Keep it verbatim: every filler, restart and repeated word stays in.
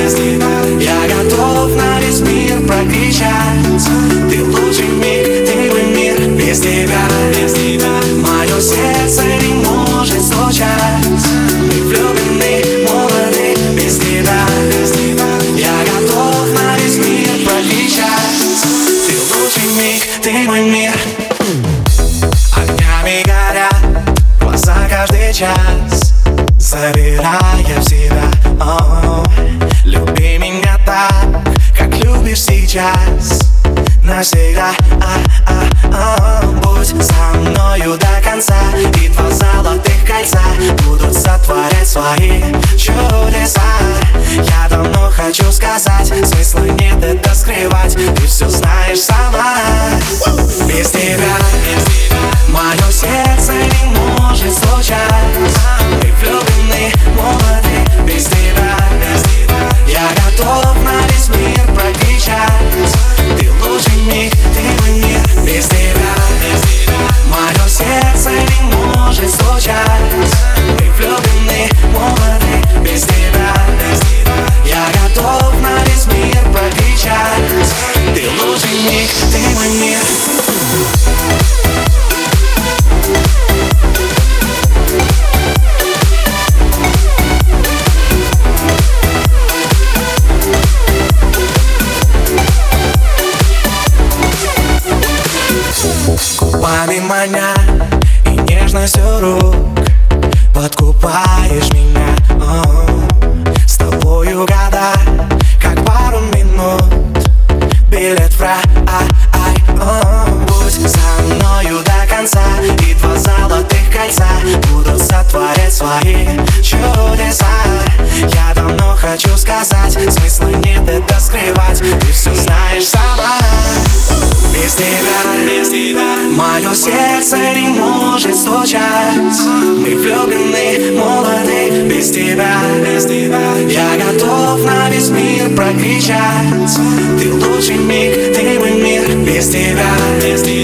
без тебя. Я готов на весь мир прокричать: ты лучший миг, ты мой мир. Без тебя, без тебя мое сердце не может стучать. Мы влюблены, молоды. Без тебя, без тебя я готов на весь мир прокричать: ты лучший миг, ты мой мир. Огнями горят глаза каждый час, забирая в себя. О, люби меня так, как любишь сейчас, навсегда. а, а, а, Будь со мною до конца, и два золотых кольца будут сотворять свои чудеса. Я давно хочу сказать, смысла нет это скрывать, ты все знаешь сама. Без тебя, без тебя мое сердце не может стучать. Мы влюблены, молоды. Без тебя, без тебя я готов на весь мир прокричать: ты лучший миг, ты мой мир. Без тебя, без тебя мое сердце не может стучать. Мы влюблены, молоды. Без тебя, без тебя я готов на весь мир прокричать: ты лучший миг, ты мой мир. Губами маня и нежностью рук подкупаешь меня. О, с тобою года, как пару минут, билет в рай. О, будь со мною до конца, и два золотых кольца будут сотворять свои чудеса. Я давно хочу сказать, смысла нет это скрывать, ты все знаешь сама. Без тебя, без тебя мое сердце не может стучать. Мы влюблены, молоды. Без тебя, без тебя я готов на весь мир прокричать: ты лучший миг, ты мой мир. Без тебя, без тебя